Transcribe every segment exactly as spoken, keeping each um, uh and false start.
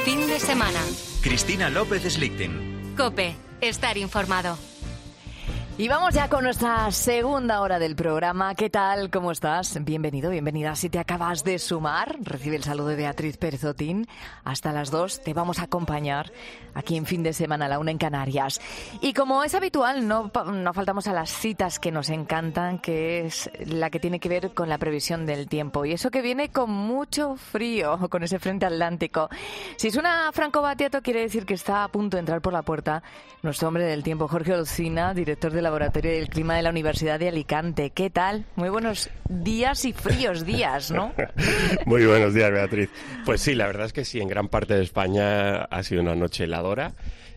fin de semana. Cristina López Slichting. COPE, estar informado. Y vamos ya con nuestra segunda hora del programa. ¿Qué tal? ¿Cómo estás? Bienvenido, bienvenida. Si te acabas de sumar, recibe el saludo de Beatriz Pérez Otín. Hasta las dos te vamos a acompañar aquí en Fin de Semana a la una en Canarias. Y como es habitual, no, no faltamos a las citas que nos encantan, que es la que tiene que ver con la previsión del tiempo. Y eso que viene con mucho frío, con ese frente atlántico. Si suena Franco Battiato, quiere decir que está a punto de entrar por la puerta nuestro hombre del tiempo, Jorge Olcina, director del Laboratorio del Clima de la Universidad de Alicante. ¿Qué tal? Muy buenos días y fríos días, ¿no? Muy buenos días, Beatriz. Pues sí, la verdad es que sí, en gran parte de España ha sido una noche heladora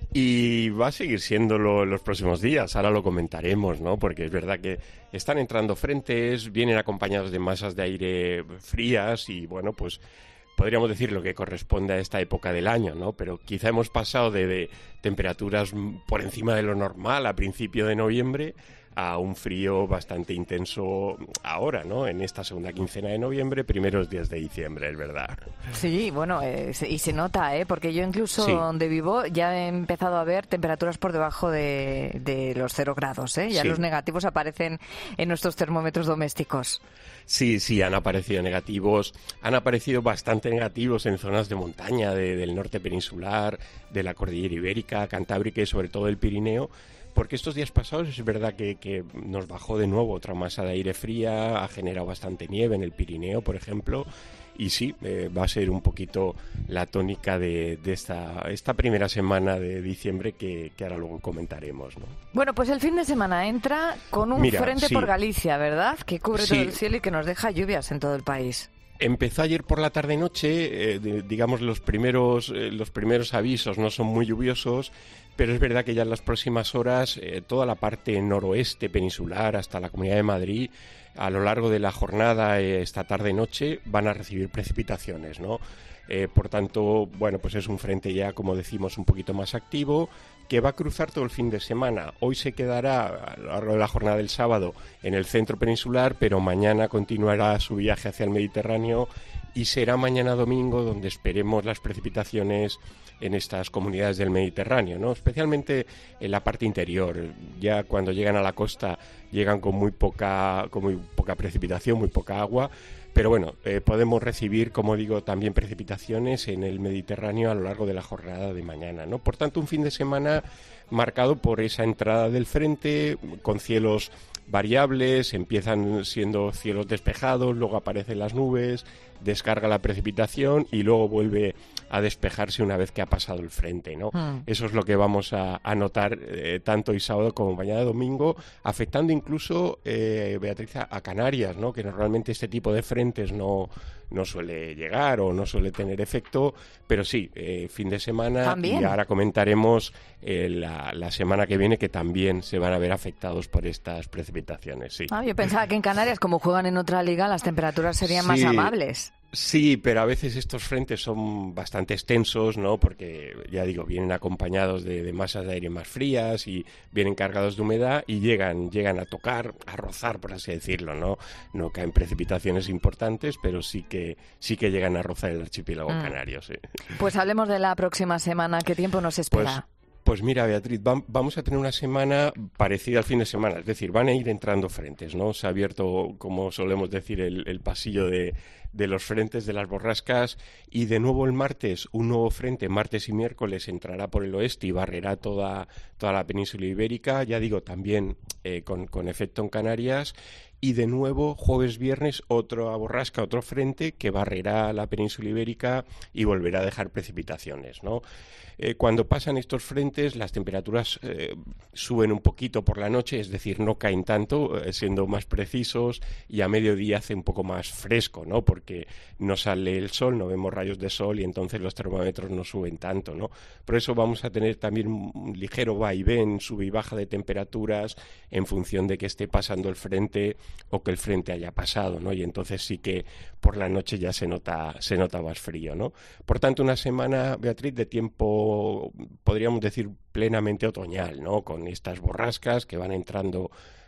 y va a seguir siéndolo en los próximos días. Ahora lo comentaremos, ¿no? Porque es verdad que están entrando frentes, vienen acompañados de masas de aire frías y, bueno, pues podríamos decir lo que corresponde a esta época del año, ¿no? Pero quizá hemos pasado de, de temperaturas por encima de lo normal a principio de noviembre a un frío bastante intenso ahora, ¿no? En esta segunda quincena de noviembre, primeros días de diciembre, es verdad. Sí, bueno, eh, y se nota, ¿eh? Porque yo incluso sí. donde vivo ya he empezado a ver temperaturas por debajo de, de los cero grados, ¿eh? Ya sí. Los negativos aparecen en nuestros termómetros domésticos. Sí, sí, han aparecido negativos, han aparecido bastante negativos en zonas de montaña, de, del norte peninsular, de la cordillera ibérica, cantábrica y sobre todo el Pirineo, porque estos días pasados es verdad que, que nos bajó de nuevo otra masa de aire fría, ha generado bastante nieve en el Pirineo, por ejemplo, y sí, eh, va a ser un poquito la tónica de, de esta, esta primera semana de diciembre que, que ahora luego comentaremos, ¿no? Bueno, pues el fin de semana entra con un Mira, frente sí. por Galicia, ¿verdad? Que cubre Sí. todo el cielo y que nos deja lluvias en todo el país. Empezó ayer por la tarde-noche, eh, digamos los primeros, eh, los primeros avisos no son muy lluviosos, pero es verdad que ya en las próximas horas eh, toda la parte noroeste peninsular hasta la Comunidad de Madrid, a lo largo de la jornada, eh, esta tarde-noche, van a recibir precipitaciones, ¿no? Eh, por tanto, bueno, pues es un frente ya, como decimos, un poquito más activo, que va a cruzar todo el fin de semana. Hoy se quedará a lo largo de la jornada del sábado en el centro peninsular, pero mañana continuará su viaje hacia el Mediterráneo y será mañana domingo donde esperemos las precipitaciones en estas comunidades del Mediterráneo, ¿no? Especialmente en la parte interior. Ya cuando llegan a la costa llegan con muy poca, con muy poca precipitación, muy poca agua. Pero bueno, eh, podemos recibir, como digo, también precipitaciones en el Mediterráneo a lo largo de la jornada de mañana, ¿no? Por tanto, un fin de semana marcado por esa entrada del frente, con cielos variables, empiezan siendo cielos despejados, luego aparecen las nubes, descarga la precipitación y luego vuelve a despejarse una vez que ha pasado el frente, ¿no? Mm. Eso es lo que vamos a, a notar eh, tanto hoy sábado como mañana domingo, afectando incluso, eh, Beatriz, a Canarias, ¿no? Que normalmente este tipo de frentes no, no suele llegar o no suele tener efecto, pero sí, eh, fin de semana. ¿También? Y ahora comentaremos eh, la, la semana que viene que también se van a ver afectados por estas precipitaciones, sí. Ah, yo pensaba que en Canarias, como juegan en otra liga, las temperaturas serían sí. más amables. Sí, pero a veces estos frentes son bastante extensos, ¿no? Porque, ya digo, vienen acompañados de, de masas de aire más frías y vienen cargados de humedad y llegan, llegan a tocar, a rozar, por así decirlo, ¿no? No caen precipitaciones importantes, pero sí que, sí que llegan a rozar el archipiélago mm. canario, sí. Pues hablemos de la próxima semana. ¿Qué tiempo nos espera? Pues, Pues mira, Beatriz, vamos a tener una semana parecida al fin de semana, es decir, van a ir entrando frentes, ¿no? Se ha abierto, como solemos decir, el, el pasillo de, de los frentes, de las borrascas, y de nuevo el martes, un nuevo frente, martes y miércoles, entrará por el oeste y barrerá toda, toda la península ibérica, ya digo, también eh, con, con efecto en Canarias. Y de nuevo, jueves, viernes, otra borrasca, otro frente que barrerá la península ibérica y volverá a dejar precipitaciones, ¿no? Eh, cuando pasan estos frentes, las temperaturas eh, suben un poquito por la noche, es decir, no caen tanto, eh, siendo más precisos, y a mediodía hace un poco más fresco, ¿no? Porque no sale el sol, no vemos rayos de sol y entonces los termómetros no suben tanto, ¿no? Por eso vamos a tener también un ligero vaivén, sube y baja de temperaturas en función de que esté pasando el frente o que el frente haya pasado, ¿no? Y entonces sí que por la noche ya se nota, se nota más frío, ¿no? Por tanto, una semana, Beatriz, de tiempo, podríamos decir, plenamente otoñal, ¿no? Con estas borrascas que van entrando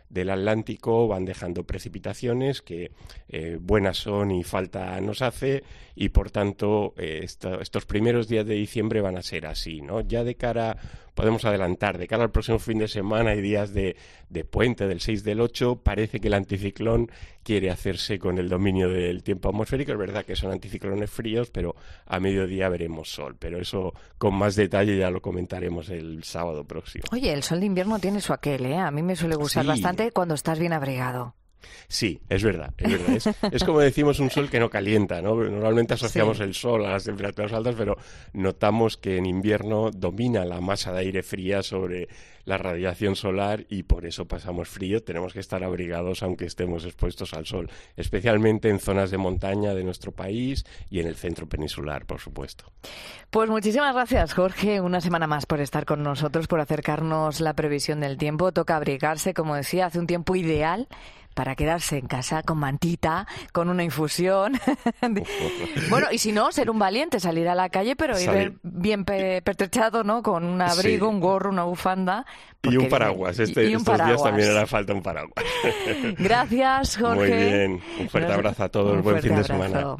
del Atlántico van dejando precipitaciones que eh, buenas son y falta nos hace, y por tanto eh, esto, estos primeros días de diciembre van a ser así, ¿no? Ya de cara, podemos adelantar, de cara al próximo fin de semana y días de, de puente del seis del ocho, parece que el anticiclón quiere hacerse con el dominio del tiempo atmosférico. Es verdad que son anticiclones fríos, pero a mediodía veremos sol, pero eso con más detalle ya lo comentaremos el sábado próximo. Oye, el sol de invierno tiene su aquel, ¿eh? A mí me suele gustar Sí. bastante cuando estás bien abrigado. Sí, es verdad, es verdad. Es, es como decimos, un sol que no calienta, ¿no? Normalmente asociamos Sí. el sol a las temperaturas altas, pero notamos que en invierno domina la masa de aire fría sobre la radiación solar y por eso pasamos frío. Tenemos que estar abrigados aunque estemos expuestos al sol, especialmente en zonas de montaña de nuestro país y en el centro peninsular, por supuesto. Pues muchísimas gracias, Jorge, una semana más por estar con nosotros, por acercarnos la previsión del tiempo. Toca abrigarse, como decía, hace un tiempo ideal para quedarse en casa con mantita, con una infusión. Bueno, y si no, ser un valiente, salir a la calle, pero ir Salir. bien pe- pertrechado, ¿no? Con un abrigo, Sí. un gorro, una bufanda. Y porque- un paraguas. Este, y un estos paraguas. días también hará falta un paraguas. Gracias, Jorge. Muy bien. Un fuerte Nos- abrazo a todos. un Buen fin fuerte de semana. abrazo.